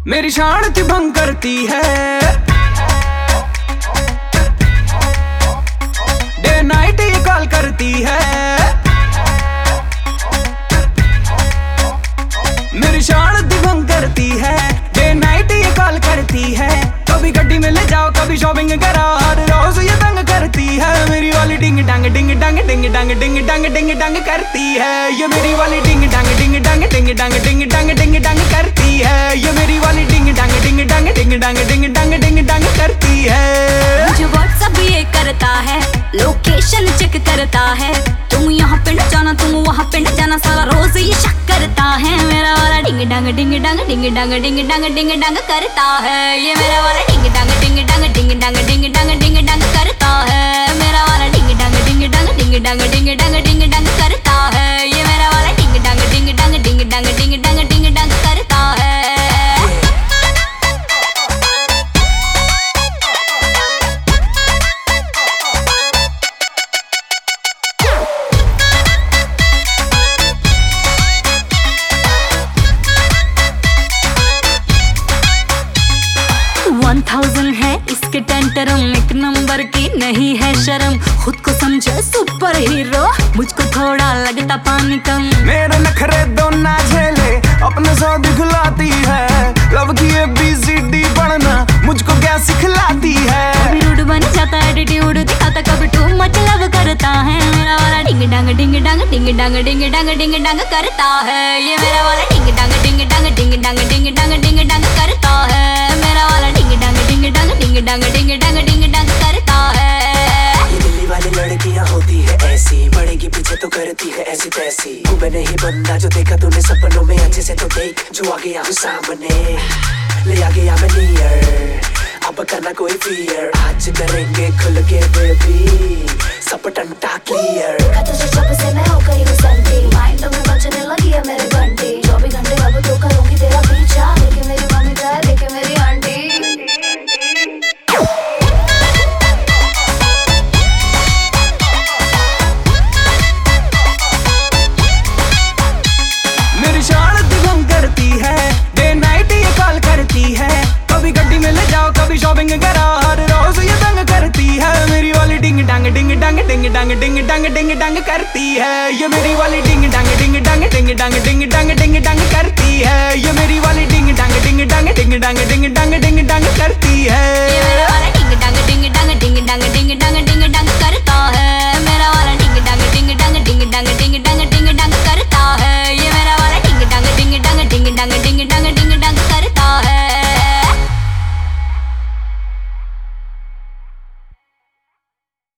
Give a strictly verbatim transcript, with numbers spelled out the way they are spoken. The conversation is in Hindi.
मेरी शांति भंग करती है। डे नाइट ये कॉल करती है। मेरी शांति भंग करती है। डे नाइट ये कॉल करती है। कभी गड्डी में ले जाओ, कभी शॉपिंग कराओ, हर रोज ये तंग करती है। मेरी वाली डिंग डांग डिंग डांग डिंग डांग डिंग डांग डिंग डांग करती है। ये मेरी वाली डिंग डांग डिंग डांग डिंग डांग डिंग डांग डिंग डांग करती है। ये मेरी वाली डिंग डांग डिंग डांग डिंग डांग डिंग डांग डिंग डांग करती है। मुझे व्हाट्सएप ये करता है, लोकेशन चेक करता है। तुम यहाँ पे न जाना, तुम वहाँ पे न जाना, सारा रोज ये शक करता है। मेरा वाला डिंग डांग डिंग डांग डिंग डांग डिंग डांग डिंग डांग करता है। ये मेरा वाला डिंग डांग डिंग डांग डिंग डांग डिंग डांग डिंग डांग करता है। मेरा वाला डिंग डांग डिंग डांग डिंग डांग डिंग डांग डिंग डांग करता है। ये मेरा वाला डिंग डांग डिंग डांग डिंग डांग डिंग डांग डिंग डांग करता है। वन थाउजेंड है इसके टेंटरम, एक नंबर की नहीं है शर्म। खुद को समझे सुपर हीरो, मुझको थोड़ा लगता पानी कम। मेरे नखरे दो ना झेले, अपने सौ दिखलाती है। लव की ए बी सी डी पढ़ना मुझको क्या सिखलाती है। कभी रूड बन जाता है, एटीट्यूड दिखाता, कभी टू मच लव करता है। मेरा वाला डिंग डांग डिंग डांग डिंग डांग डिंग डांग डिंग डांग करता है। ये मेरा वाला डिंग डांग डिंग डांग डिंग डांग डिंग डांग डिंग डांग करता है। मेरा वाला डिंग डांग डिंग डांग डिंग डांग डिंग डांग डिंग डांग करता है। ये दिल्ली वाली लड़कियां होती है ऐसी, पड़ेगी पीछे तो करती है ऐसी तैसी। तू मैं नहीं बंदा जो देखा तूने सपनों में, अच्छे से तो देख जो आ गया हूँ सामने, ले आ गया मैं नियर। अब करना कोई फियर, आज करेंगे खुल के बेबी, सब टंटा क्लियर। तुझे जब से मैं हो गई हूँ संती, माइंड में बजने लगी है मेरे घंटी।